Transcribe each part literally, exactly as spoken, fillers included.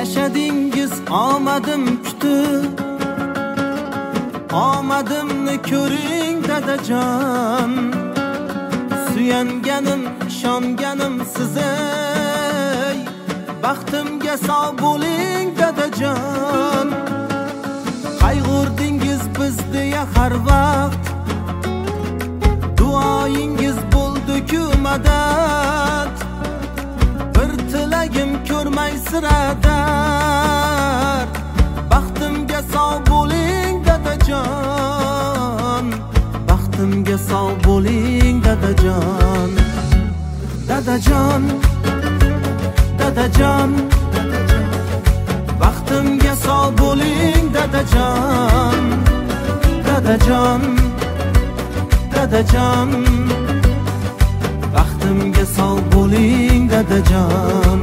Yashadingiz omadim kutib, omadimni ko'ring dadajon. Suyanganim, ishonganim siz ey, baxtimga sog' bo'ling dadajon. Qayg'urdingiz biz deya har vaqt, duoyingiz bo'ldi-ku madad. Bir tilagim ko'rmay siradar, baxtimga sog' bo'ling dadajon. Baxtimga sog' bo'ling dadajon. Dadajon, dadajon, baxtimga sog' bo'ling dadajon. Dadajon, dadajon, baxtimga sog' bo'ling dadajon.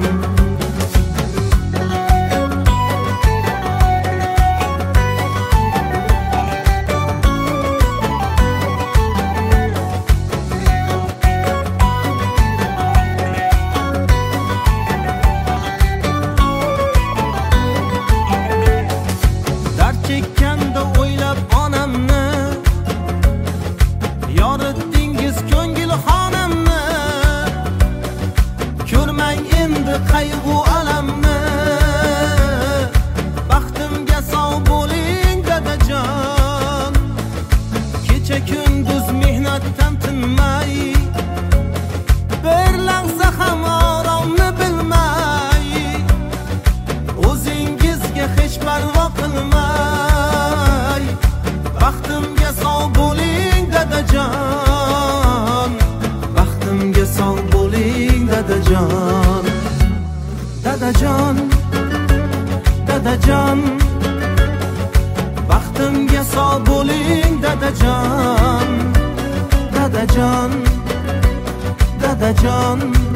Dard chekkanda o'ylab onamni, yoritdingiz ko'ngil xonamni. Ko'rmang endi qayg'u alamni, baxtimga sog' bo'ling dadajon. Kecha kunduz mehnatdan tinmay, bir lahza ham oromni bilmay, o'zingizga hech parvo qilmay, baxtimga sog' bo'ling dadajon. Baxtimga sog' bo'ling dadajon. Dadajon, dadajon, baxtimga sog' bo'ling dadajon. Dadajon, dadajon,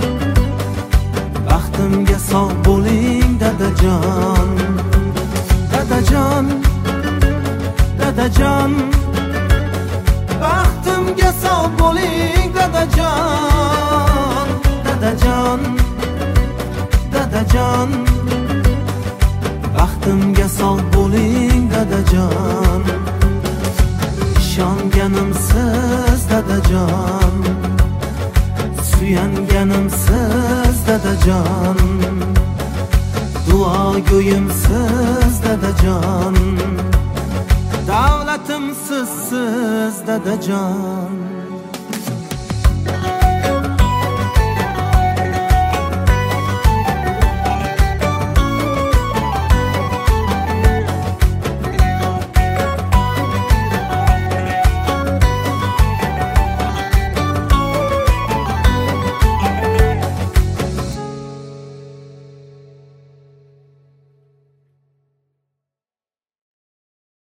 baxtimga sog' bo'ling dadajon. Dadajon, dadajon, baxtimga sog' bo'ling dadajon. Dadajon, dadajon, baxtimga sog' bo'ling dadajon. Ishonganim siz dadajon, suyanganim siz dadajon. Duogo'yim siz dadajon, davlatim siz, siz dadajon.